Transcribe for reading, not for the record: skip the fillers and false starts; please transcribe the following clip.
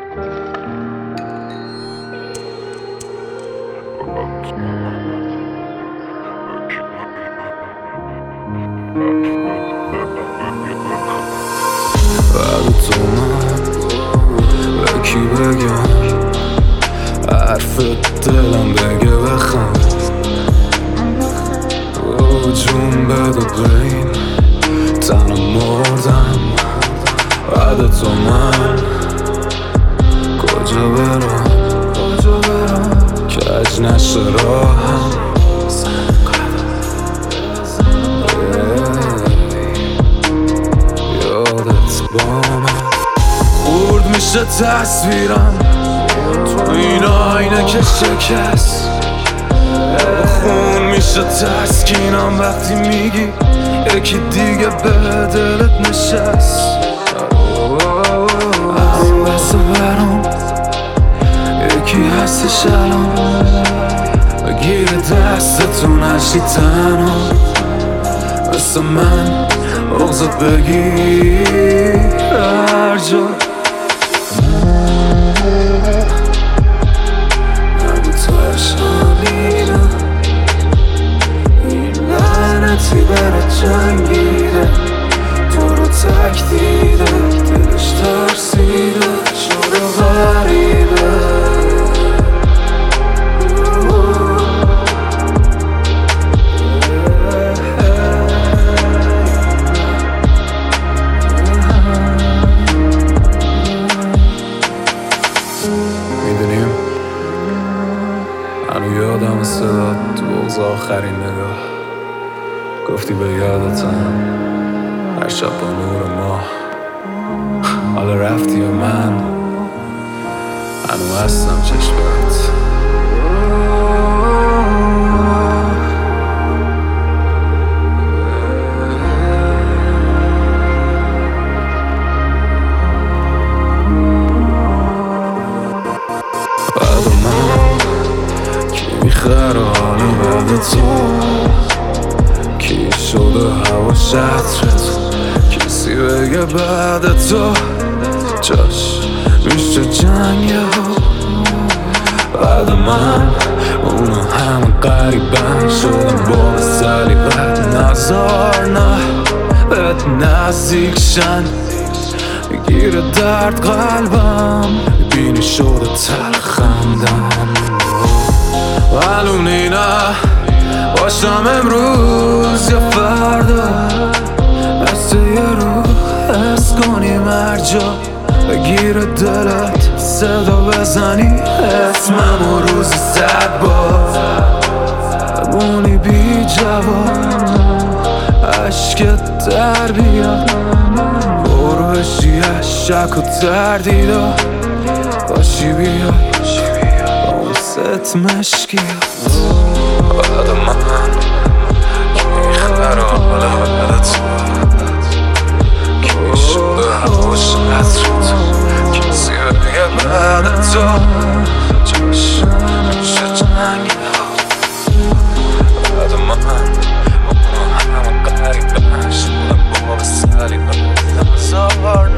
بعد تو من به کی بگم حرف دلم بگه بخند جون بده بین تنم مردم بعد تو من کجا برم کج نشه راهم یادت با من خورد میشه تصویرم تو این آینه که شکست خون میشه تسکینم وقتی میگی یکی دیگه به دلت نشست از این بسه برام یکی هستش الان بگیر دستتو نشی تنها مثل من بغضت بگیر هر جا نگو تو عشقانیدم این لعنتی برات جنگیده تو رو تک دیده دلش ترسیده شده غریبه میدونیم هنو یادم صدات تو بغض آخرین نگاه گفتی به یادتم هر شب با نور ماه حالا رفتی و من هنو هستم چشمت بعد من کی میخره حالا بعد تو کی شده هوا شطرت کسی بگه بعد تو جاش میشه جنگه بعد من اونا همه قریبن شدن با سلی بد نظار نه بهت نزدیک شن بگیر درد قلبم ببینی شده تلخندم معلوم نه باشم امروز یا فردا از تو یه رو حس کنیم هر جا بگیر دلت صدا بزنی اسمم و روز 100 بار بمونی بی جواب عشقت در بیاد برو بشی از شک و تردیدا باشی بیای با اون ست مشکیات بعد من کی میخبره حالا بعد تو کی شده هواش عطرت کسی بگه بعد تو جاش میشه جنگی بعد من اونا همه قریبن شدن با سلی بد نظار